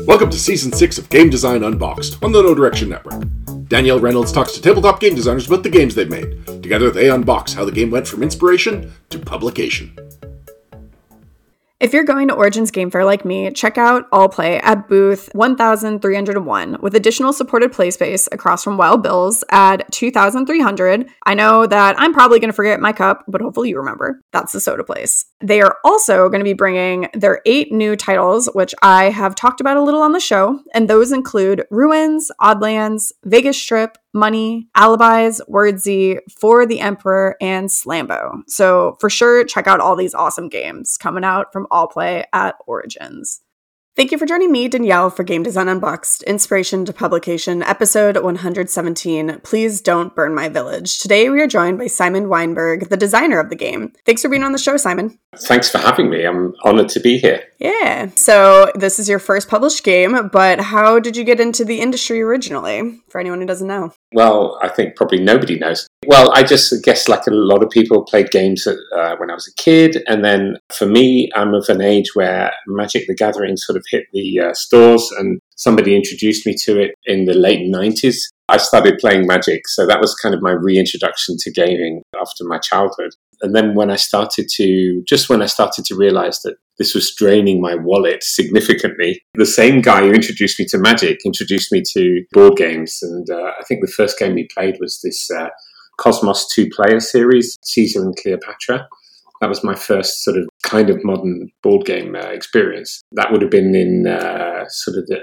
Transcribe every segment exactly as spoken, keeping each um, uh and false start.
Welcome to Season six of Game Design Unboxed on the No Direction Network. Danielle Reynolds talks to tabletop game designers about the games they've made. Together they unbox how the game went from inspiration to publication. If you're going to Origins Game Fair like me, check out All Play at booth one thousand three hundred one with additional supported play space across from Wild Bill's at two thousand three hundred. I know that I'm probably going to forget my cup, but hopefully you remember. That's the soda place. They are also going to be bringing their eight new titles, which I have talked about a little on the show, and those include Ruins, Oddlands, Vegas Strip, Money, Alibis, Wordsy, For the Emperor, and Slambo. So for sure, check out all these awesome games coming out from All Play at Origins. Thank you for joining me, Danielle, for Game Design Unboxed, Inspiration to Publication, episode one hundred seventeen, Please Don't Burn My Village. Today we are joined by Simon Weinberg, the designer of the game. Thanks for being on the show, Simon. Thanks for having me. I'm honored to be here. Yeah. So this is your first published game, but how did you get into the industry originally, for anyone who doesn't know? Well, I think probably nobody knows. Well, I just guess like a lot of people played games uh, when I was a kid. And then for me, I'm of an age where Magic the Gathering sort of hit the uh, stores, and somebody introduced me to it in the late nineties. I started playing Magic. So that was kind of my reintroduction to gaming after my childhood. And then when I started to, just when I started to realize that this was draining my wallet significantly, the same guy who introduced me to Magic introduced me to board games. And uh, I think the first game we played was this uh, Cosmos two-player series, Caesar and Cleopatra. That was my first sort of kind of modern board game uh, experience. That would have been in uh, sort of the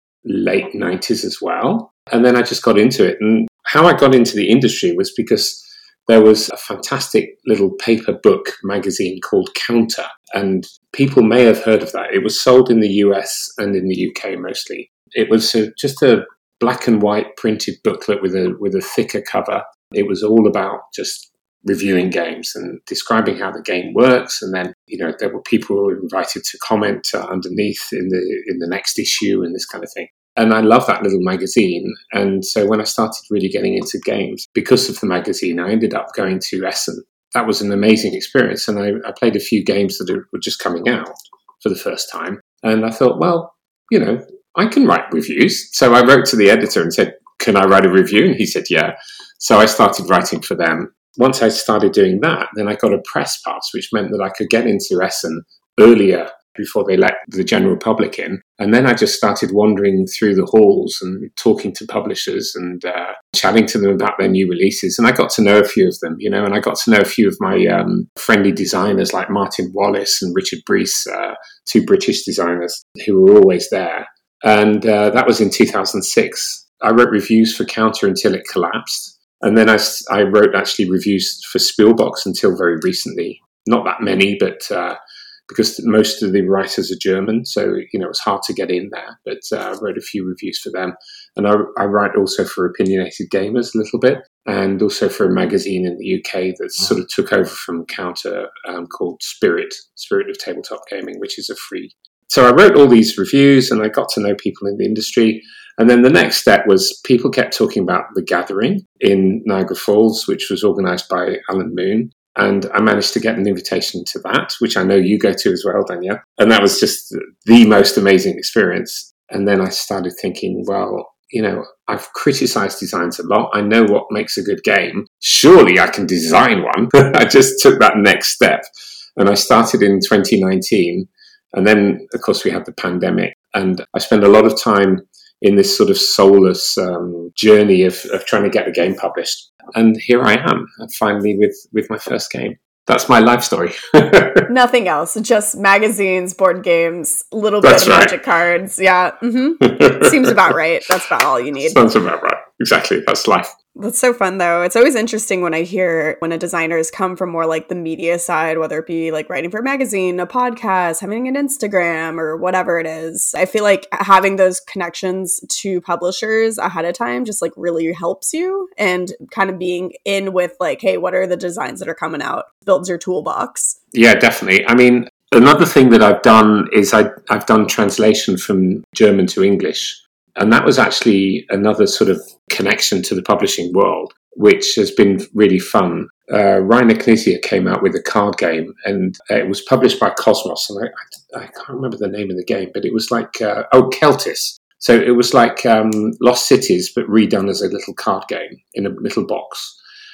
late nineties as well. And then I just got into it. And how I got into the industry was because there was a fantastic little paper book magazine called Counter, and people may have heard of that. It was sold in the U S and in the U K mostly. It was a, just a black and white printed booklet with a with a thicker cover. It was all about just reviewing games and describing how the game works, and then you know there were people who were invited to comment uh, underneath in the in the next issue and this kind of thing. And I love that little magazine. And so when I started really getting into games, because of the magazine, I ended up going to Essen. That was an amazing experience. And I, I played a few games that were just coming out for the first time. And I thought, well, you know, I can write reviews. So I wrote to the editor and said, can I write a review? And he said, yeah. So I started writing for them. Once I started doing that, then I got a press pass, which meant that I could get into Essen earlier before they let the general public in. And then I just started wandering through the halls and talking to publishers and uh, chatting to them about their new releases. And I got to know a few of them, you know, and I got to know a few of my um, friendly designers like Martin Wallace and Richard Brees, uh, two British designers who were always there. And uh, that was in two thousand six. I wrote reviews for Counter until it collapsed. And then I, I wrote actually reviews for Spielbox until very recently. Not that many, but uh, because most of the writers are German, so you know it's hard to get in there. But uh, I wrote a few reviews for them, and I, I write also for Opinionated Gamers a little bit, and also for a magazine in the U K that sort of took over from Counter um, called Spirit, Spirit of Tabletop Gaming, which is a free. So I wrote all these reviews, and I got to know people in the industry. And then the next step was people kept talking about The Gathering in Niagara Falls, which was organised by Alan Moon. And I managed to get an invitation to that, which I know you go to as well, Danielle. And that was just the most amazing experience. And then I started thinking, well, you know, I've criticised designs a lot. I know what makes a good game. Surely I can design one. I just took that next step. And I started in twenty nineteen. And then, of course, we had the pandemic. And I spent a lot of time in this sort of soulless um, journey of, of trying to get the game published. And here I am, finally, with, with my first game. That's my life story. Nothing else, just magazines, board games, a little That's bit of right. Magic cards. Yeah, mm-hmm. Seems about right. That's about all you need. Sounds about right. Exactly, that's life. That's so fun, though. It's always interesting when I hear when a designer's come from more like the media side, whether it be like writing for a magazine, a podcast, having an Instagram, or whatever it is. I feel like having those connections to publishers ahead of time just like really helps you, and kind of being in with like, hey, what are the designs that are coming out? Builds your toolbox. Yeah, definitely. I mean, another thing that I've done is I, I've done translation from German to English. And that was actually another sort of connection to the publishing world, which has been really fun. Uh, Reiner Knizia came out with a card game, and it was published by Cosmos. And I, I, I can't remember the name of the game, but it was like, uh, oh, Keltis. So it was like um, Lost Cities, but redone as a little card game in a little box.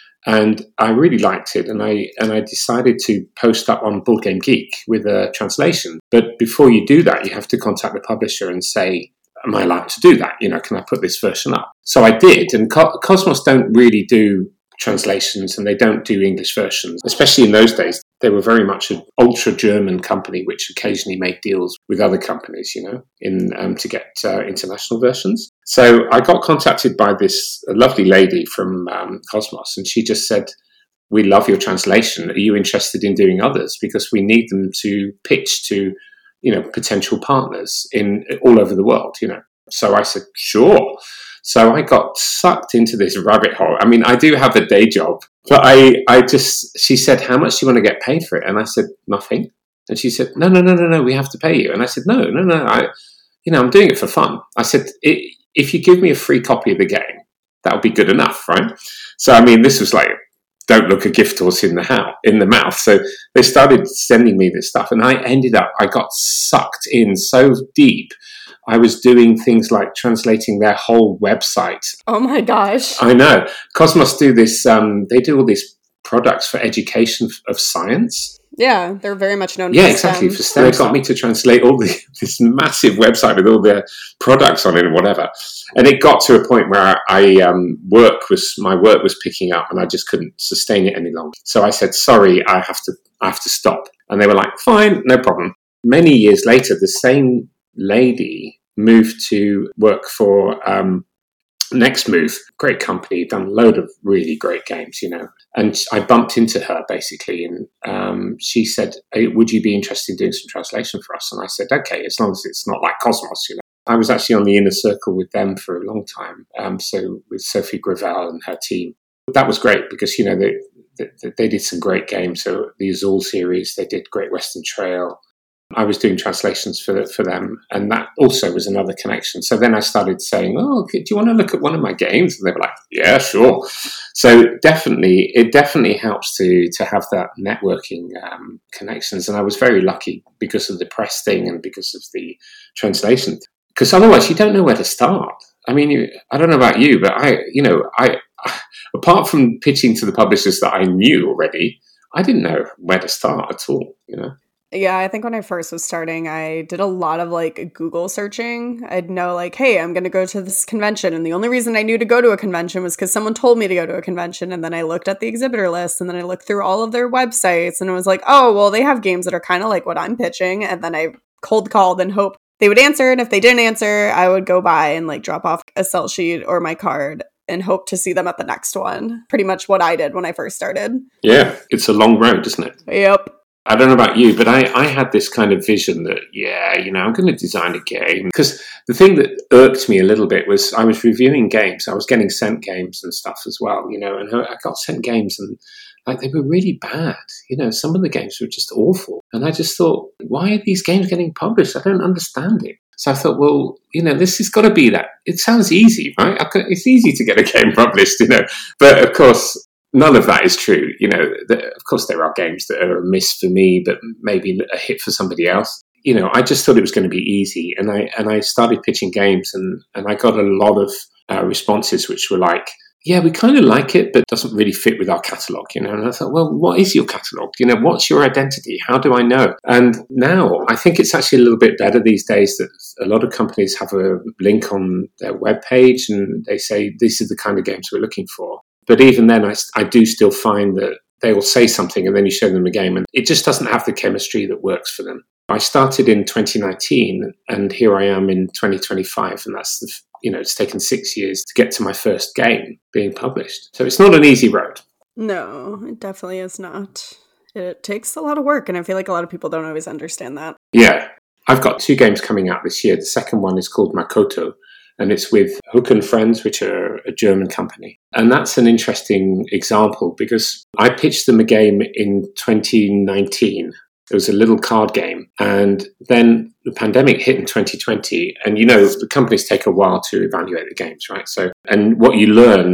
And I really liked it, and I and I decided to post up on Board Game Geek with a translation. But before you do that, you have to contact the publisher and say, am I allowed to do that? You know, can I put this version up? So I did, and Co- Cosmos don't really do translations, and they don't do English versions, especially in those days. They were very much an ultra-German company, which occasionally made deals with other companies, you know, in um, to get uh, international versions. So I got contacted by this lovely lady from um, Cosmos, and she just said, we love your translation. Are you interested in doing others? Because we need them to pitch to, you know, potential partners in all over the world, you know. So I said, sure. So I got sucked into this rabbit hole. I mean, I do have a day job, but I, I just, she said, how much do you want to get paid for it? And I said, nothing. And she said, no, no, no, no, no, we have to pay you. And I said, no, no, no, I, you know, I'm doing it for fun. I said, if you give me a free copy of the game, that'll be good enough, right? So, I mean, this was like, don't look a gift horse in the house, in the mouth. So they started sending me this stuff, and I ended up, I got sucked in so deep. I was doing things like translating their whole website. Oh my gosh. I know. Cosmos do this, um, they do all these products for education of science. Yeah, they're very much known yeah, for exactly, STEM. for STEM. They got me to translate all the, this massive website with all their products on it and whatever. And it got to a point where I um, work was my work was picking up, and I just couldn't sustain it any longer. So I said, sorry, I have to I have to stop. And they were like, fine, no problem. Many years later, the same lady moved to work for um, Next Move, great company, done a load of really great games, you know. And I bumped into her basically, and um, she said, hey, would you be interested in doing some translation for us? And I said, okay, as long as it's not like Cosmos, you know. I was actually on the inner circle with them for a long time, um, so with Sophie Gravel and her team. That was great because, you know, they, they, they did some great games. So the Azul series, they did Great Western Trail. I was doing translations for for them, and that also was another connection. So then I started saying, oh, do you want to look at one of my games? And they were like, yeah, sure. So definitely, it definitely helps to to have that networking um, connections. And I was very lucky because of the press thing and because of the translation. Because otherwise, you don't know where to start. I mean, you, I don't know about you, but I, you know, I, apart from pitching to the publishers that I knew already, I didn't know where to start at all, you know? Yeah, I think when I first was starting, I did a lot of like Google searching. I'd know like, hey, I'm going to go to this convention. And the only reason I knew to go to a convention was because someone told me to go to a convention. And then I looked at the exhibitor list, and then I looked through all of their websites, and it was like, oh, well, they have games that are kind of like what I'm pitching. And then I cold called and hoped they would answer. And if they didn't answer, I would go by and like drop off a sell sheet or my card and hope to see them at the next one. Pretty much what I did when I first started. Yeah, it's a long road, isn't it? Yep. I don't know about you, but I, I had this kind of vision that, yeah, you know, I'm going to design a game. Because the thing that irked me a little bit was I was reviewing games. I was getting sent games and stuff as well, you know, and I got sent games and like they were really bad. You know, some of the games were just awful. And I just thought, why are these games getting published? I don't understand it. So I thought, well, you know, this has got to be that. It sounds easy, right? It's easy to get a game published, you know. But of course, none of that is true. You know, the, of course, there are games that are a miss for me, but maybe a hit for somebody else. You know, I just thought it was going to be easy. And I and I started pitching games, and, and I got a lot of uh, responses which were like, yeah, we kind of like it, but it doesn't really fit with our catalogue, you know. And I thought, well, what is your catalogue? You know, what's your identity? How do I know? And now I think it's actually a little bit better these days that a lot of companies have a link on their webpage and they say, these are the kind of games we're looking for. But even then, I, I do still find that they will say something and then you show them a game and it just doesn't have the chemistry that works for them. I started in twenty nineteen and here I am in twenty twenty-five, and that's the, you know, it's taken six years to get to my first game being published. So it's not an easy road. No, it definitely is not. It takes a lot of work, and I feel like a lot of people don't always understand that. Yeah. I've got two games coming out this year. The second one is called Makoto, and it's with Hook and Friends, which are a German company. And that's an interesting example because I pitched them a game in twenty nineteen. It was a little card game. And then the pandemic hit in twenty twenty. And, you know, the companies take a while to evaluate the games, right? So, and what you learn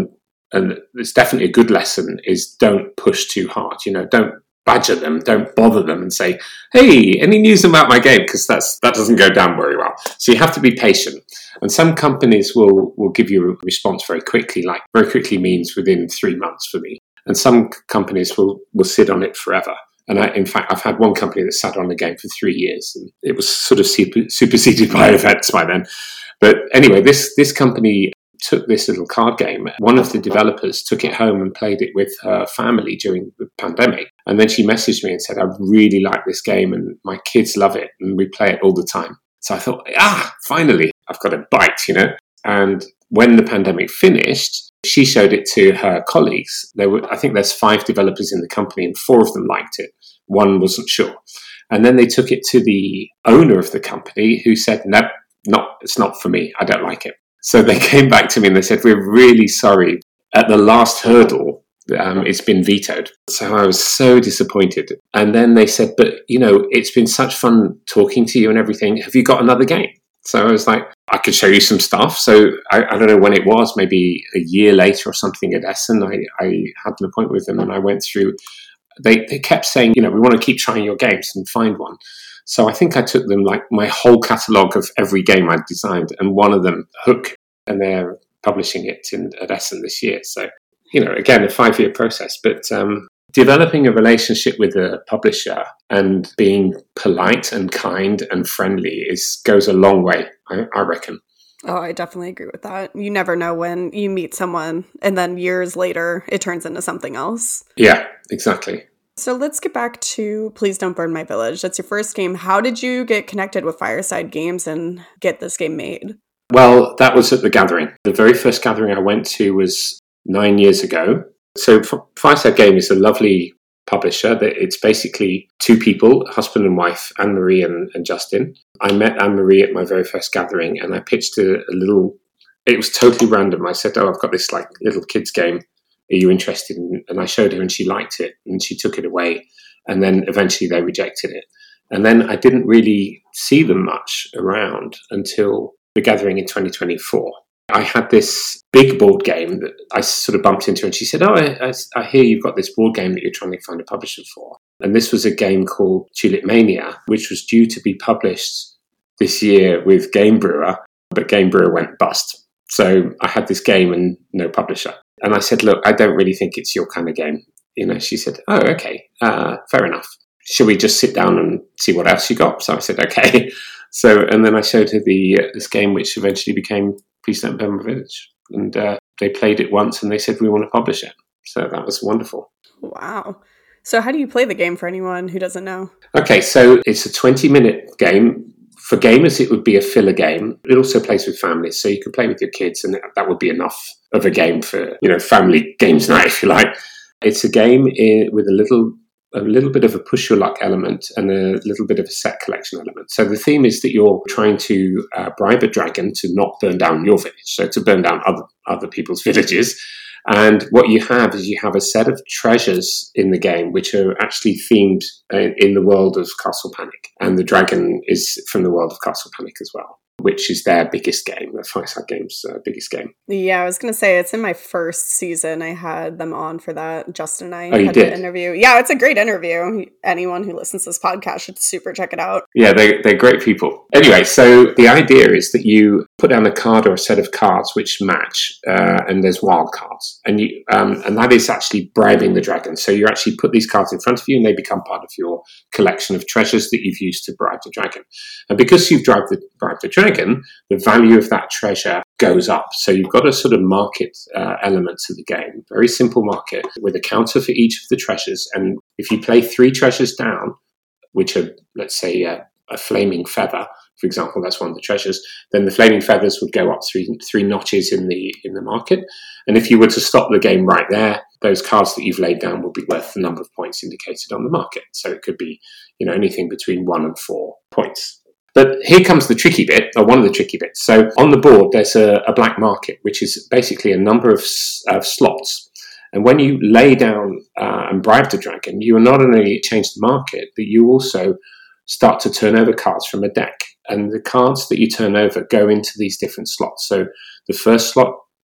and it's definitely a good lesson, is don't push too hard. You know, don't badger them, don't bother them and say, hey, any news about my game? Because that's that doesn't go down very well. So you have to be patient. And some companies will, will give you a response very quickly, like very quickly means within three months for me. And some companies will, will sit on it forever. And I, in fact, I've had one company that sat on the game for three years. And it was sort of super, superseded by events by then. But anyway, this this company took this little card game. One of the developers took it home and played it with her family during the pandemic. And then she messaged me and said, I really like this game and my kids love it and we play it all the time. So I thought, ah, finally, I've got a bite, you know. And when the pandemic finished, she showed it to her colleagues. There were, I think there's five developers in the company and four of them liked it. One wasn't sure. And then they took it to the owner of the company who said, no, not, it's not for me. I don't like it. So they came back to me and they said, we're really sorry. At the last hurdle, um, it's been vetoed. So I was so disappointed. And then they said, but, you know, it's been such fun talking to you and everything. Have you got another game? So I was like, I could show you some stuff. So I, I don't know when it was, maybe a year later or something at Essen, I, I had an appointment with them and I went through. They, they kept saying, you know, we want to keep trying your games and find one. So I think I took them like my whole catalogue of every game I'd designed, and one of them, Hook, and they're publishing it in, at Essen this year. So, you know, again, a five-year process. But um, developing a relationship with a publisher and being polite and kind and friendly is goes a long way, I, I reckon. Oh, I definitely agree with that. You never know when you meet someone and then years later it turns into something else. Yeah, exactly. So let's get back to Please Don't Burn My Village. That's your first game. How did you get connected with Fireside Games and get this game made? Well, that was at the Gathering. The very first Gathering I went to was nine years ago. So Fireside Game is a lovely publisher. It's basically two people, husband and wife, Anne-Marie and, and Justin. I met Anne-Marie at my very first Gathering and I pitched a, a little, it was totally random. I said, oh, I've got this like little kids game. Are you interested? In, and I showed her and she liked it and she took it away. And then eventually they rejected it. And then I didn't really see them much around until the Gathering in twenty twenty-four. I had this big board game that I sort of bumped into and she said, oh, I, I, I hear you've got this board game that you're trying to find a publisher for. And this was a game called Tulip Mania, which was due to be published this year with Game Brewer, but Game Brewer went bust. So I had this game and no publisher. And I said, look, I don't really think it's your kind of game. You know, she said, oh, okay, uh, fair enough. Shall we just sit down and see what else you got? So I said, okay. So, and then I showed her the uh, this game, which eventually became Please Don't Burn My Village. And uh, they played it once and they said, we want to publish it. So that was wonderful. Wow. So how do you play the game for anyone who doesn't know? Okay, so it's a twenty-minute game. For gamers, it would be a filler game. It also plays with families, so you could play with your kids, and that would be enough of a game for, you know, family games night, if you like. It's a game in, with a little a little bit of a push your luck element and a little bit of a set collection element. So the theme is that you're trying to uh, bribe a dragon to not burn down your village, so to burn down other other people's villages. And what you have is you have a set of treasures in the game which are actually themed uh, in the world of Castle Panic. And the dragon is from the world of Castle Panic as well, which is their biggest game, the Fireside Games' uh, biggest game. Yeah, I was going to say, it's in my first season. I had them on for that. Justin and I oh, had an interview. Yeah, it's a great interview. Anyone who listens to this podcast should super check it out. Yeah, they, they're great people. Anyway, so the idea is that you put down a card or a set of cards which match, uh, and there's wild cards. And you um, and that is actually bribing the dragon. So you actually put these cards in front of you and they become part of your collection of treasures that you've used to bribe the dragon. And because you've bribed the, bribed the dragon, the value of that treasure goes up. So you've got a sort of market uh, element to the game, very simple market with a counter for each of the treasures. And if you play three treasures down, which are, let's say, uh, a flaming feather, for example, that's one of the treasures, then the flaming feathers would go up three three notches in the in the market. And if you were to stop the game right there, those cards that you've laid down will be worth the number of points indicated on the market. So it could be, you know, anything between one and four points. But here comes the tricky bit, or one of the tricky bits. So on the board, there's a, a black market, which is basically a number of, of slots. And when you lay down uh, and bribe the dragon, you not only change the market, but you also start to turn over cards from a deck. And the cards that you turn over go into these different slots. So the first slot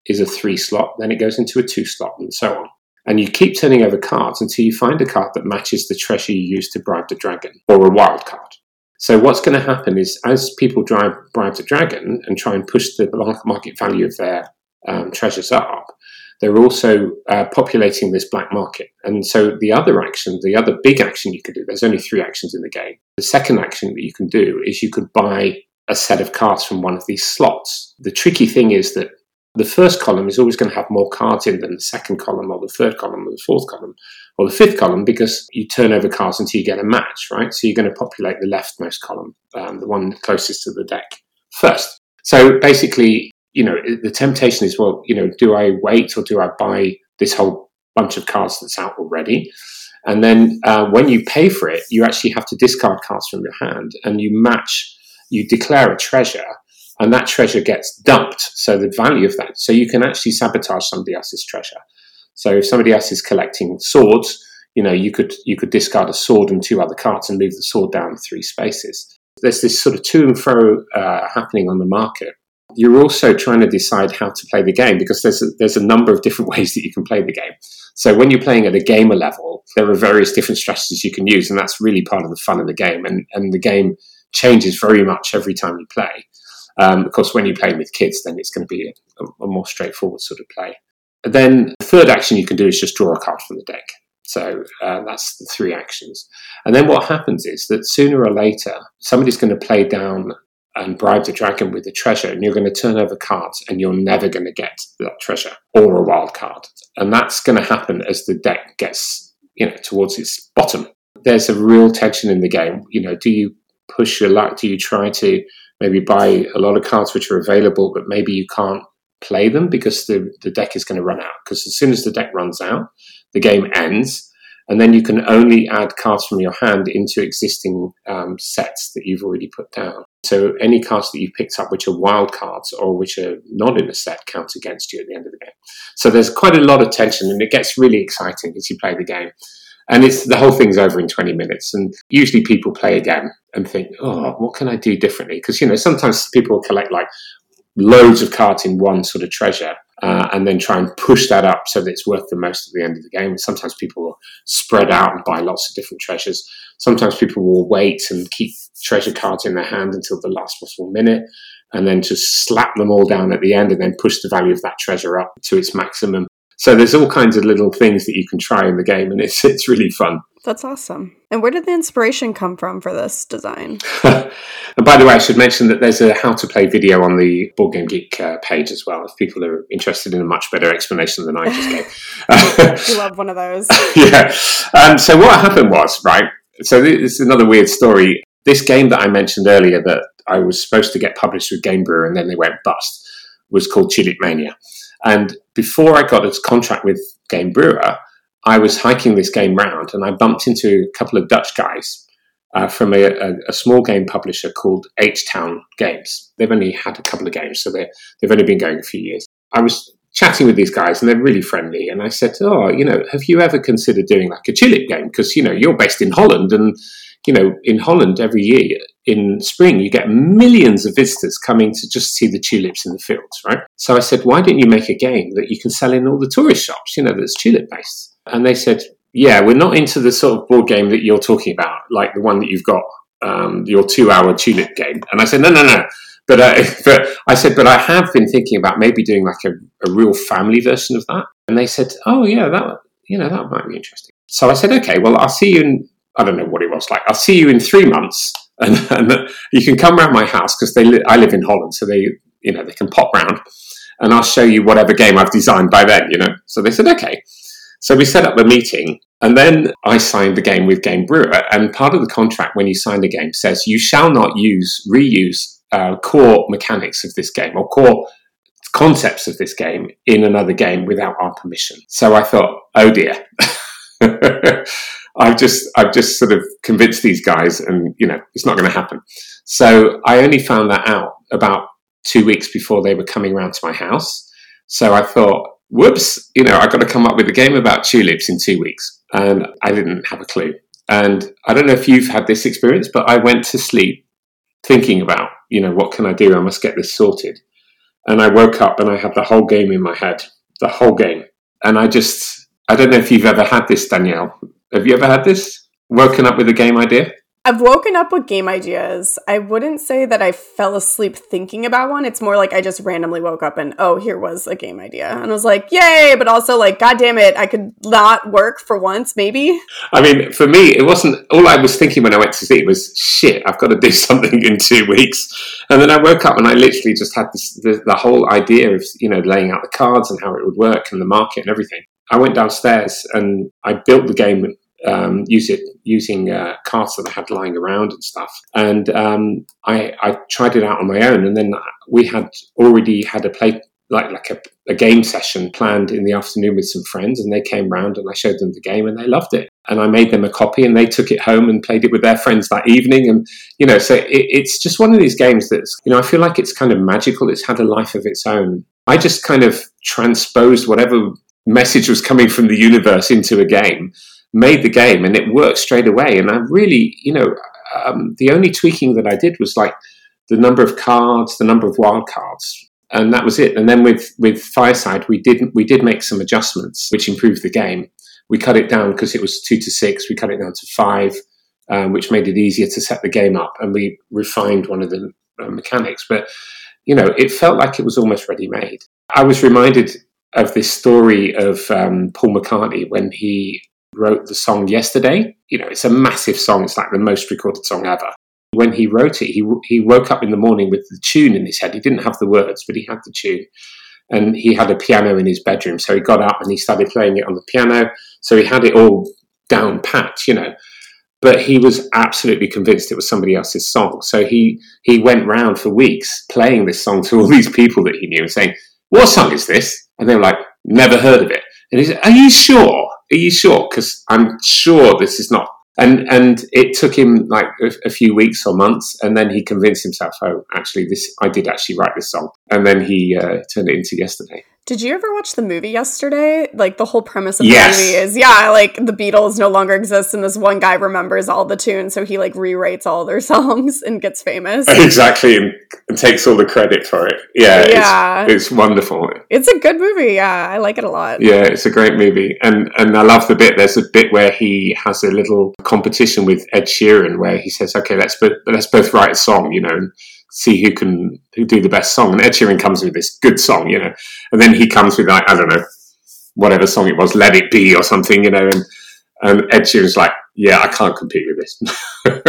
is a three slot, then it goes into a two slot, and so on. And you keep turning over cards until you find a card that matches the treasure you used to bribe the dragon, or a wild card. So what's going to happen is, as people drive, bribe the dragon and try and push the market value of their um, treasures up, they're also uh, populating this black market. And so the other action, the other big action you could do, there's only three actions in the game. The second action that you can do is you could buy a set of cards from one of these slots. The tricky thing is that the first column is always going to have more cards in than the second column or the third column or the fourth column or the fifth column, because you turn over cards until you get a match, right? So you're going to populate the leftmost column, um, the one closest to the deck first. So basically, you know, the temptation is, well, you know, do I wait or do I buy this whole bunch of cards that's out already? And then uh, when you pay for it, you actually have to discard cards from your hand, and you match, you declare a treasure, and that treasure gets dumped. So the value of that, so you can actually sabotage somebody else's treasure. So if somebody else is collecting swords, you know, you could you could discard a sword and two other cards and move the sword down three spaces. There's this sort of to and fro uh, happening on the market. You're also trying to decide how to play the game, because there's a, there's a number of different ways that you can play the game. So when you're playing at a gamer level, there are various different strategies you can use, and that's really part of the fun of the game. And, and the game changes very much every time you play. Um, of course, when you're playing with kids, then it's going to be a, a more straightforward sort of play. And then the third action you can do is just draw a card from the deck. So uh, that's the three actions. And then what happens is that sooner or later, somebody's going to play down and bribe the dragon with the treasure, and you're going to turn over cards, and you're never going to get that treasure or a wild card. And that's going to happen as the deck gets, you know, towards its bottom. There's a real tension in the game. You know, do you push your luck? Do you try to maybe buy a lot of cards which are available, but maybe you can't play them because the, the deck is going to run out? Because as soon as the deck runs out, the game ends, and then you can only add cards from your hand into existing um, sets that you've already put down. So any cards that you've picked up which are wild cards or which are not in a set count against you at the end of the game. So there's quite a lot of tension, and it gets really exciting as you play the game. And it's the whole thing's over in twenty minutes. And usually people play again and think, oh, what can I do differently? Because, you know, sometimes people will collect like loads of cards in one sort of treasure uh, and then try and push that up so that it's worth the most at the end of the game. And sometimes people will spread out and buy lots of different treasures. Sometimes people will wait and keep treasure cards in their hand until the last possible minute, and then just slap them all down at the end and then push the value of that treasure up to its maximum. So there's all kinds of little things that you can try in the game, and it's it's really fun. That's awesome. And where did the inspiration come from for this design? And by the way, I should mention that there's a how to play video on the Board Game Geek uh, page as well, if people are interested in a much better explanation than I just gave. You love one of those. Yeah. Um, so what happened was, right, so this is another weird story. This game that I mentioned earlier that I was supposed to get published with Game Brewer and then they went bust was called Tulip Mania. And before I got a contract with Game Brewer, I was hiking this game round and I bumped into a couple of Dutch guys uh, from a, a, a small game publisher called H-Town Games. They've only had a couple of games, so they've only been going a few years. I was chatting with these guys and they're really friendly. And I said, oh, you know, have you ever considered doing like a tulip game? Because, you know, you're based in Holland, and, you know, in Holland every year in spring, you get millions of visitors coming to just see the tulips in the fields, right? So I said, why don't you make a game that you can sell in all the tourist shops, you know, that's tulip based? And they said, yeah, we're not into the sort of board game that you're talking about, like the one that you've got, um, your two-hour tulip game. And I said, no, no, no. But, uh, but I said, but I have been thinking about maybe doing like a, a real family version of that. And they said, oh, yeah, that, you know, that might be interesting. So I said, okay, well, I'll see you in, I don't know what it was like. I'll see you in three months. And, and you can come round my house because they li- I live in Holland, so they, you know, they can pop round, and I'll show you whatever game I've designed by then, you know. So they said, okay. So we set up a meeting, and then I signed the game with Game Brewer. And part of the contract when you sign the game says you shall not use, reuse uh, core mechanics of this game or core concepts of this game in another game without our permission. So I thought, oh dear. I've just, I've just sort of convinced these guys, and, you know, it's not going to happen. So I only found that out about two weeks before they were coming around to my house. So I thought, whoops, you know, I've got to come up with a game about tulips in two weeks. And I didn't have a clue. And I don't know if you've had this experience, but I went to sleep thinking about, you know, what can I do? I must get this sorted. And I woke up and I had the whole game in my head, the whole game. And I just, I don't know if you've ever had this, Danielle. Have you ever had this? Woken up with a game idea? I've woken up with game ideas. I wouldn't say that I fell asleep thinking about one. It's more like I just randomly woke up and, oh, here was a game idea. And I was like, yay, but also like, God damn it, I could not work for once, maybe. I mean, for me, it wasn't, all I was thinking when I went to sleep was, shit, I've got to do something in two weeks. And then I woke up and I literally just had this, the, the whole idea of, you know, laying out the cards and how it would work and the market and everything. I went downstairs and I built the game Um, use it using uh, cards that I had lying around and stuff. And um, I, I tried it out on my own. And then we had already had a play, like like a, a game session planned in the afternoon with some friends. And they came round and I showed them the game and they loved it. And I made them a copy and they took it home and played it with their friends that evening. And, you know, so it, it's just one of these games that's, you know, I feel like it's kind of magical. It's had a life of its own. I just kind of transposed whatever message was coming from the universe into a game, made the game, and it worked straight away. And I really, you know, um, the only tweaking that I did was like the number of cards, the number of wild cards, and that was it. And then with with Fireside, we didn't we did make some adjustments which improved the game. We cut it down because it was two to six. We cut it down to five, um, which made it easier to set the game up, and we refined one of the uh, mechanics. But you know, it felt like it was almost ready made. I was reminded of this story of um, Paul McCartney when he wrote the song Yesterday. You know, it's a massive song. It's like the most recorded song ever. When he wrote it, he he woke up in the morning with the tune in his head. He didn't have the words, but he had the tune. And he had a piano in his bedroom. So he got up and he started playing it on the piano. So he had it all down pat, you know. But he was absolutely convinced it was somebody else's song. So he, he went round for weeks playing this song to all these people that he knew and saying, what song is this? And they were like, never heard of it. And he said, are you sure? Are you sure? Because I'm sure this is not. And and it took him like a, a few weeks or months, and then he convinced himself, oh, actually, this I did actually write this song. And then he uh, turned it into Yesterday. Did you ever watch the movie Yesterday? Like, the whole premise of yes. the movie is, yeah, like, the Beatles no longer exist, and this one guy remembers all the tunes, so he, like, rewrites all their songs and gets famous. Exactly, and, and takes all the credit for it. Yeah, yeah. It's, it's wonderful. It's a good movie, yeah. I like it a lot. Yeah, it's a great movie. And and I love the bit, there's a bit where he has a little competition with Ed Sheeran, where he says, okay, let's, bo- let's both write a song, you know, and see who can who do the best song. And Ed Sheeran comes with this good song, you know, and then he comes with like, I don't know, whatever song it was, Let It Be or something, you know, and, and Ed Sheeran's like, yeah, I can't compete with this.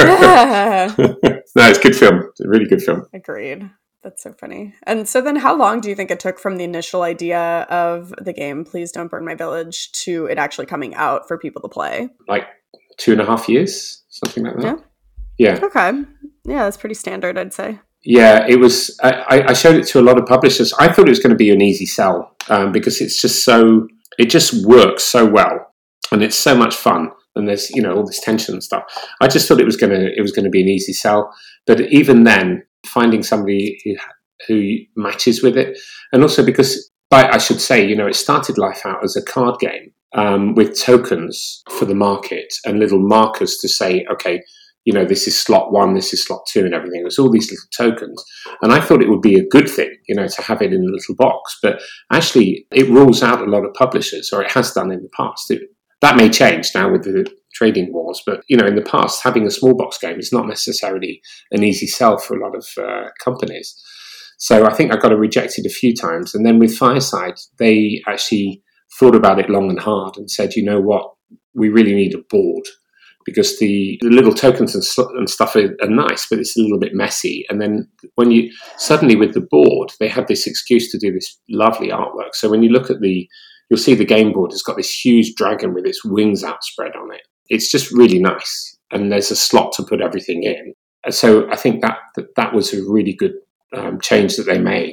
Yeah. No, it's a good film. It's a really good film. Agreed. That's so funny. And so then how long do you think it took from the initial idea of the game, Please Don't Burn My Village, to it actually coming out for people to play? Like two and a half years, something like that. Yeah. Yeah. Okay. Yeah, that's pretty standard, I'd say. Yeah, it was. I, I showed it to a lot of publishers. I thought it was going to be an easy sell um, because it's just so. It just works so well, and it's so much fun. And there's, you know, all this tension and stuff. I just thought it was going to. It was going to be an easy sell. But even then, finding somebody who who matches with it, and also because, I should say, you know, it started life out as a card game um, with tokens for the market and little markers to say, okay, you know, this is slot one, this is slot two and everything. It was all these little tokens. And I thought it would be a good thing, you know, to have it in a little box. But actually, it rules out a lot of publishers, or it has done in the past. It, that may change now with the trading wars. But, you know, in the past, having a small box game is not necessarily an easy sell for a lot of uh, companies. So I think I got it rejected a few times. And then with Fireside, they actually thought about it long and hard and said, you know what, we really need a board. Because the, the little tokens and, sl- and stuff are, are nice, but it's a little bit messy. And then when you suddenly with the board, they had this excuse to do this lovely artwork. So when you look at the, you'll see the game board has got this huge dragon with its wings outspread on it. It's just really nice. And there's a slot to put everything in. And so I think that that, that was a really good um, change that they made.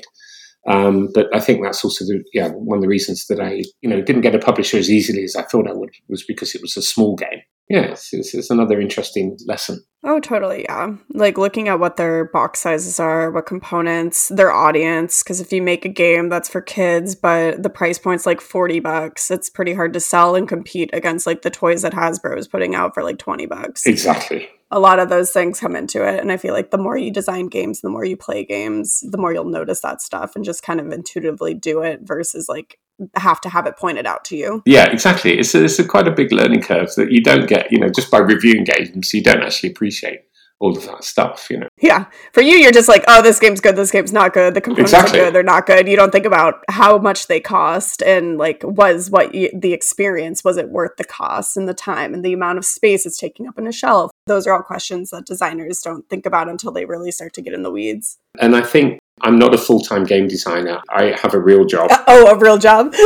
Um, but I think that's also the, yeah, one of the reasons that I, you know, didn't get a publisher as easily as I thought I would, was because it was a small game. Yeah, it's, it's, it's another interesting lesson. Oh, totally, yeah. Like looking at what their box sizes are, what components, their audience, because if you make a game that's for kids, but the price point's like forty bucks, it's pretty hard to sell and compete against like the toys that Hasbro is putting out for like twenty bucks. Exactly. A lot of those things come into it. And I feel like the more you design games, the more you play games, the more you'll notice that stuff and just kind of intuitively do it versus like have to have it pointed out to you. Yeah, exactly. It's a, it's a quite a big learning curve that you don't get, you know, just by reviewing games, you don't actually appreciate all of that stuff, you know. Yeah. For you, you're just like, oh, this game's good, this game's not good, the components exactly. are good, they're not good. You don't think about how much they cost and like, was what you, the experience, was it worth the cost and the time and the amount of space it's taking up in a shelf? Those are all questions that designers don't think about until they really start to get in the weeds. And I think I'm not a full-time game designer. I have a real job. Uh, oh, a real job?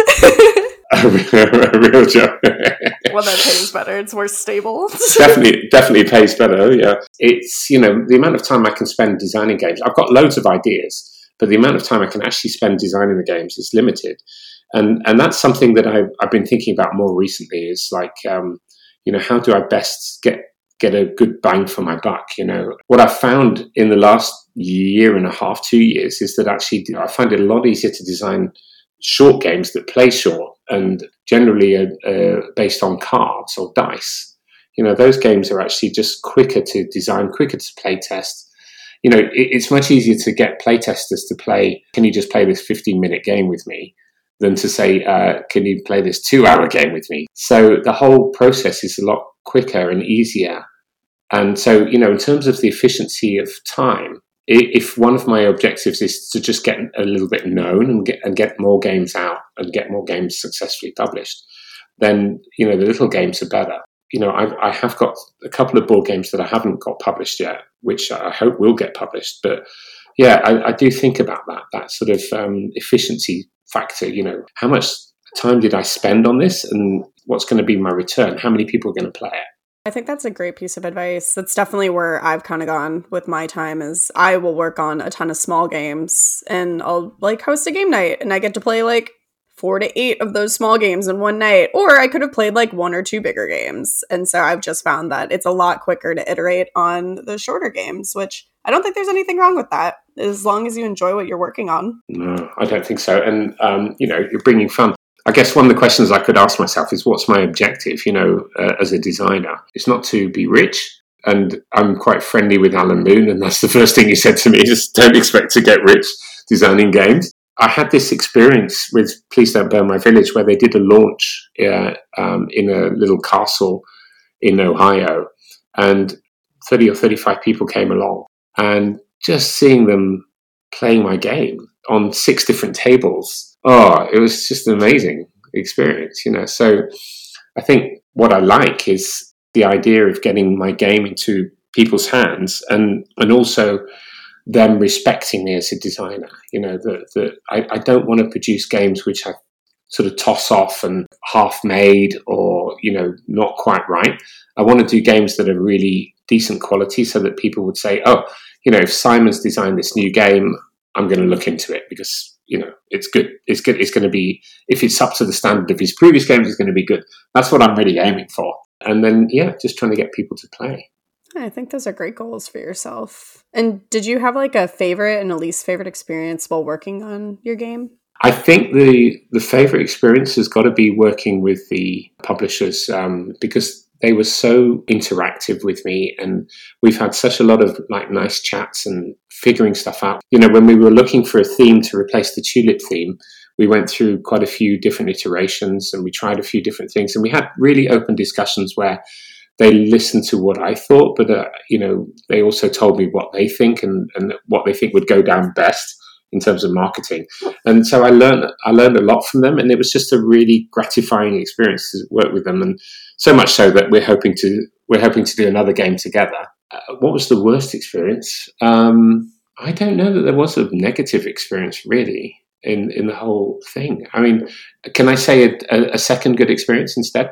a, real, a real job. Well, that pays better. It's more stable. definitely, definitely pays better. Yeah, it's, you know, the amount of time I can spend designing games. I've got loads of ideas, but the amount of time I can actually spend designing the games is limited, and and that's something that I've I've been thinking about more recently. Is like, um, you know, how do I best get get a good bang for my buck? You know, what I've found in the last year and a half, two years, is that actually I find it a lot easier to design short games that play short and generally are uh, based on cards or dice. You know, those games are actually just quicker to design, quicker to play test. You know, it, it's much easier to get playtesters to play, can you just play this fifteen minute game with me, than to say, uh, can you play this two hour game with me? So the whole process is a lot quicker and easier. And so, you know, in terms of the efficiency of time, if one of my objectives is to just get a little bit known and get and get more games out and get more games successfully published, then, you know, the little games are better. You know, I've, I have got a couple of board games that I haven't got published yet, which I hope will get published. But yeah, I, I do think about that, that sort of um, efficiency factor. You know, how much time did I spend on this and what's going to be my return? How many people are going to play it? I think that's a great piece of advice. That's definitely where I've kind of gone with my time is I will work on a ton of small games and I'll like host a game night and I get to play like four to eight of those small games in one night. Or I could have played like one or two bigger games. And so I've just found that it's a lot quicker to iterate on the shorter games, which I don't think there's anything wrong with that as long as you enjoy what you're working on. No, I don't think so. And, um, you know, you're bringing fun. I guess one of the questions I could ask myself is, what's my objective, you know, uh, as a designer? It's not to be rich. And I'm quite friendly with Alan Moon. And that's the first thing he said to me, is don't expect to get rich designing games. I had this experience with Please Don't Burn My Village where they did a launch uh, um, in a little castle in Ohio. And thirty or thirty-five people came along. And just seeing them playing my game on six different tables, oh, it was just an amazing experience, you know. So I think what I like is the idea of getting my game into people's hands and, and also them respecting me as a designer. You know, that that I, I don't want to produce games which I sort of toss off and half made or, you know, not quite right. I want to do games that are really decent quality so that people would say, oh, you know, if Simon's designed this new game, I'm going to look into it because, you know, it's good. It's good. It's going to be, if it's up to the standard of his previous games, it's going to be good. That's what I'm really aiming for. And then, yeah, just trying to get people to play. I think those are great goals for yourself. And did you have like a favorite and a least favorite experience while working on your game? I think the the favorite experience has got to be working with the publishers um, because they were so interactive with me, and we've had such a lot of like nice chats and figuring stuff out. You know, when we were looking for a theme to replace the tulip theme, we went through quite a few different iterations and we tried a few different things, and we had really open discussions where they listened to what I thought, but uh, you know, they also told me what they think and, and what they think would go down best in terms of marketing. And so I learned I learned a lot from them, and it was just a really gratifying experience to work with them. And so much so that we're hoping to we're hoping to do another game together. Uh, what was the worst experience? Um, I don't know that there was a negative experience really in, in the whole thing. I mean, can I say a, a, a second good experience instead?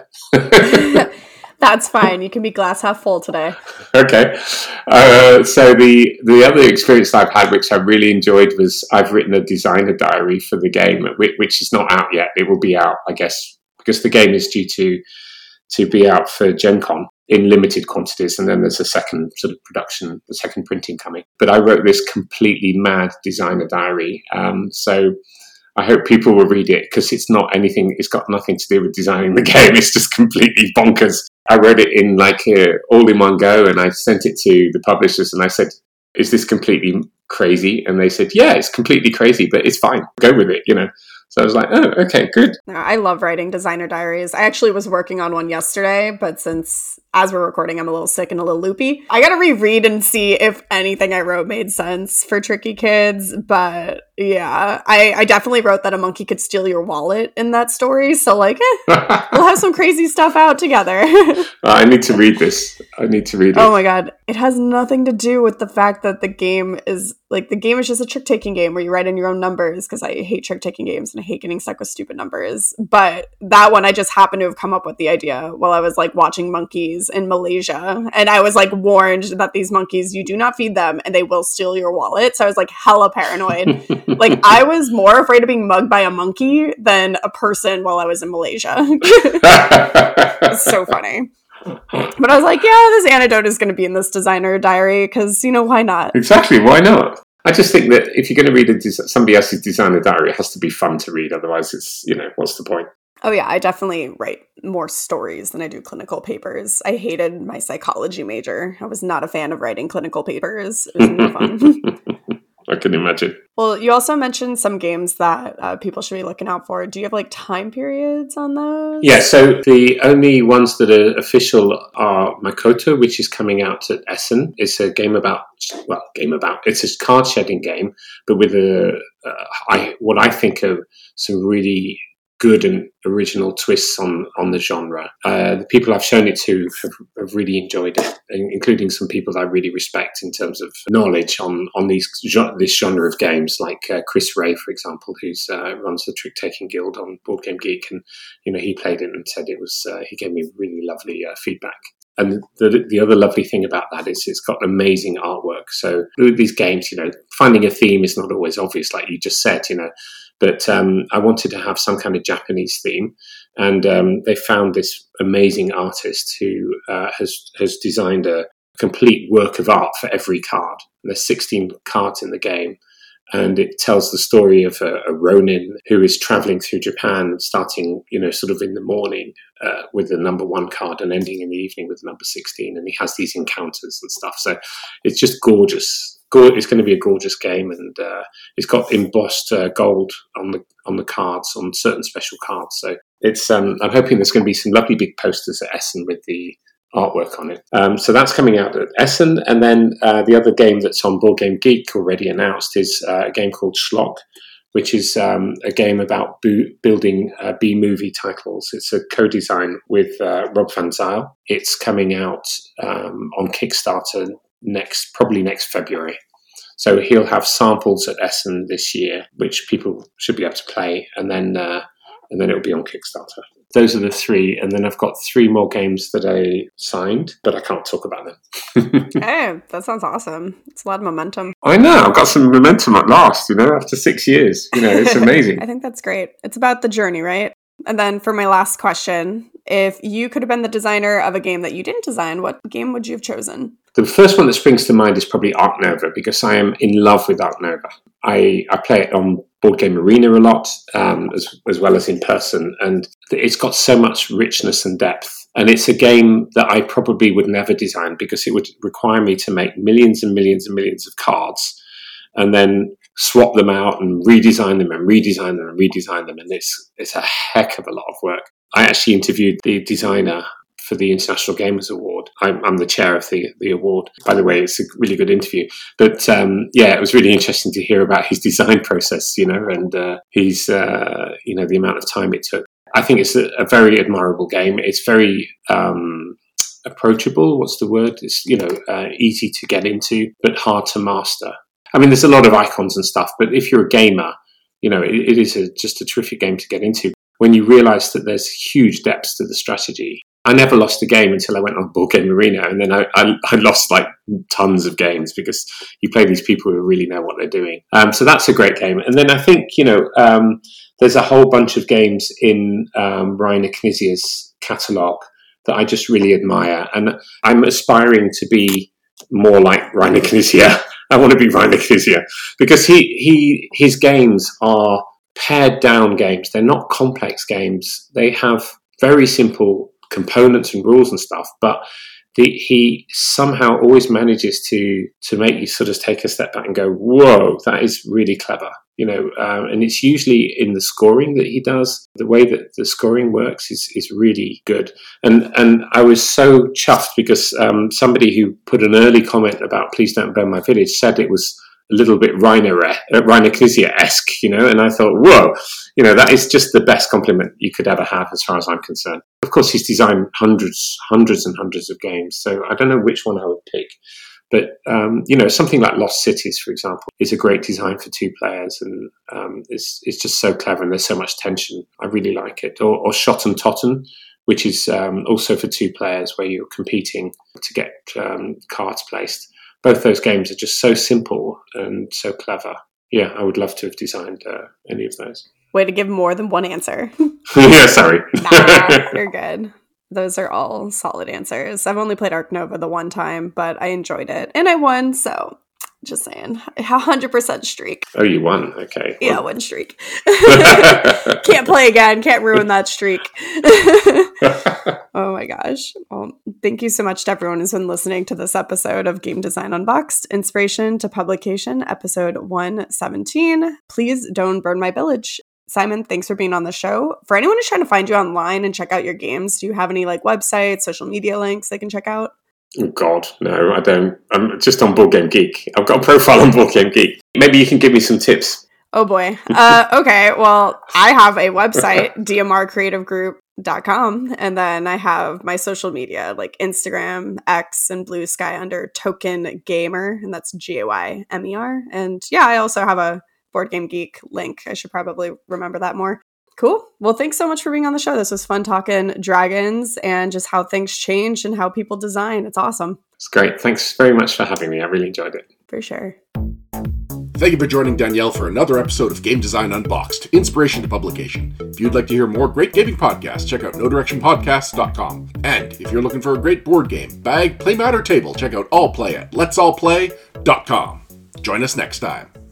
That's fine. You can be glass half full today. Okay. Uh, so the the other experience I've had, which I really enjoyed, was I've written a designer diary for the game, which, which is not out yet. It will be out, I guess, because the game is due to to be out for Gen Con in limited quantities, and then there's a second sort of production, the second printing coming. But I wrote this completely mad designer diary. Um, so I hope people will read it because it's not anything, it's got nothing to do with designing the game. It's just completely bonkers. I wrote it in like uh, all in one go, and I sent it to the publishers, and I said, "Is this completely crazy?" And they said, "Yeah, it's completely crazy, but it's fine. Go with it," you know. So I was like, "Oh, okay, good." I love writing designer diaries. I actually was working on one yesterday, but since as we're recording, I'm a little sick and a little loopy. I got to reread and see if anything I wrote made sense for tricky kids. But yeah, I, I definitely wrote that a monkey could steal your wallet in that story. So like, eh, we'll have some crazy stuff out together. I need to read this. I need to read it. Oh my God. It has nothing to do with the fact that the game is like, the game is just a trick taking game where you write in your own numbers, because I hate trick taking games and I hate getting stuck with stupid numbers. But that one, I just happened to have come up with the idea while I was like watching monkeys in Malaysia. And I was like warned that these monkeys, you do not feed them and they will steal your wallet. So I was like hella paranoid. Like I was more afraid of being mugged by a monkey than a person while I was in Malaysia. It's so funny. But I was like, yeah, this anecdote is going to be in this designer diary because, you know, why not? Exactly. Why not? I just think that if you're going to read a des- somebody else's designer diary, it has to be fun to read. Otherwise, it's, you know, what's the point? Oh, yeah. I definitely write more stories than I do clinical papers. I hated my psychology major. I was not a fan of writing clinical papers. It was no fun. I can imagine. Well, you also mentioned some games that uh, people should be looking out for. Do you have like time periods on those? Yeah, so the only ones that are official are Makoto, which is coming out at Essen. It's a game about, well, game about, it's a card shedding game, but with a, uh, I, what I think are some really good and original twists on, on the genre. Uh, the people I've shown it to have, have really enjoyed it, including some people that I really respect in terms of knowledge on, on these this genre of games, like uh, Chris Ray, for example, who's uh, runs the Trick Taking Guild on Board Game Geek, and you know he played it and said it was. Uh, he gave me really lovely uh, feedback. And the the other lovely thing about that is it's got amazing artwork. So with these games, you know, finding a theme is not always obvious, like you just said, you know. But um, I wanted to have some kind of Japanese theme, and um, they found this amazing artist who uh, has has designed a complete work of art for every card. And there's sixteen cards in the game, and it tells the story of a, a Ronin who is traveling through Japan, starting, you know, sort of in the morning uh, with the number one card and ending in the evening with the number sixteen. And he has these encounters and stuff. So it's just gorgeous. It's going to be a gorgeous game, and uh, it's got embossed uh, gold on the on the cards, on certain special cards. So it's um, I'm hoping there's going to be some lovely big posters at Essen with the artwork on it. Um, so that's coming out at Essen, and then uh, the other game that's on Board Game Geek already announced is uh, a game called Schlock, which is um, a game about bo- building uh, B-movie titles. It's a co-design with uh, Rob Van Zyl. It's coming out um, on Kickstarter next, probably next February. So he'll have samples at Essen this year, which people should be able to play, and then uh, and then it'll be on Kickstarter. Those are the three, and then I've got three more games that I signed, but I can't talk about them. Hey, that sounds awesome. It's a lot of momentum. I know, I've got some momentum at last, you know, after six years. You know, it's amazing. I think that's great. It's about the journey, right? And then for my last question, if you could have been the designer of a game that you didn't design, what game would you have chosen? The first one that springs to mind is probably Art Nova, because I am in love with Art Nova. I, I play it on Board Game Arena a lot, um, as, as well as in person, and it's got so much richness and depth. And it's a game that I probably would never design, because it would require me to make millions and millions and millions of cards and then swap them out and redesign them and redesign them and redesign them. And it's it's a heck of a lot of work. I actually interviewed the designer for the International Gamers Award. I'm, I'm the chair of the, the award. By the way, it's a really good interview. But um, yeah, it was really interesting to hear about his design process, you know, and uh, his, uh, you know, the amount of time it took. I think it's a, a very admirable game. It's very um, approachable. What's the word? It's, you know, uh, easy to get into, but hard to master. I mean, there's a lot of icons and stuff, but if you're a gamer, you know, it, it is a, just a terrific game to get into. When you realize that there's huge depths to the strategy. I never lost a game until I went on Board Game Arena, and then I, I, I lost like tons of games because you play these people who really know what they're doing. Um, so that's a great game. And then I think, you know, um, there's a whole bunch of games in um, Reiner Knizia's catalogue that I just really admire. And I'm aspiring to be more like Reiner Knizia. I want to be Reiner Knizia because he, he his games are pared down games. They're not complex games. They have very simple components and rules and stuff, but the, he somehow always manages to to make you sort of take a step back and go, whoa, that is really clever. You know, uh, and it's usually in the scoring that he does. The way that the scoring works is, is really good. And and I was so chuffed because um, somebody who put an early comment about Please Don't Burn My Village said it was a little bit Reiner, uh, Reiner Knizia-esque, you know, and I thought, whoa, you know, that is just the best compliment you could ever have as far as I'm concerned. Of course, he's designed hundreds, hundreds and hundreds of games, so I don't know which one I would pick. But, um, you know, something like Lost Cities, for example, is a great design for two players, and um, it's, it's just so clever and there's so much tension. I really like it. Or, or Shot and Totten, which is um, also for two players where you're competing to get um, cards placed. Both those games are just so simple and so clever. Yeah, I would love to have designed uh, any of those. Way to give more than one answer. Yeah, sorry. Nah, you're good. Those are all solid answers. I've only played Ark Nova the one time, but I enjoyed it. And I won, so just saying. one hundred percent streak. Oh, you won? Okay. Yeah, one streak. Can't play again. Can't ruin that streak. Oh my gosh. Well, thank you so much to everyone who's been listening to this episode of Game Design Unboxed, Inspiration to Publication, episode one seventeen. Please don't burn my village. Simon, thanks for being on the show. For anyone who's trying to find you online and check out your games, do you have any like websites, social media links they can check out? Oh God, no, I don't. I'm just on Board Game Geek. I've got a profile on Board Game Geek. Maybe you can give me some tips. Oh boy. Uh, okay, well, I have a website, d m r creative group dot com, and then I have my social media like Instagram, X, and Blue Sky under Token Gamer, and that's G A Y M E R. And yeah, I also have a Board Game Geek link. I should probably remember that more. Cool. Well, thanks so much for being on the show. This was fun talking dragons and just how things change and how people design. It's awesome. It's great. Thanks very much for having me. I really enjoyed it. For sure. Thank you for joining Danielle for another episode of Game Design Unboxed, Inspiration to Publication. If you'd like to hear more great gaming podcasts, check out no direction podcasts dot com. And if you're looking for a great board game, bag, playmat, or table, check out All Play at lets all play dot com. Join us next time.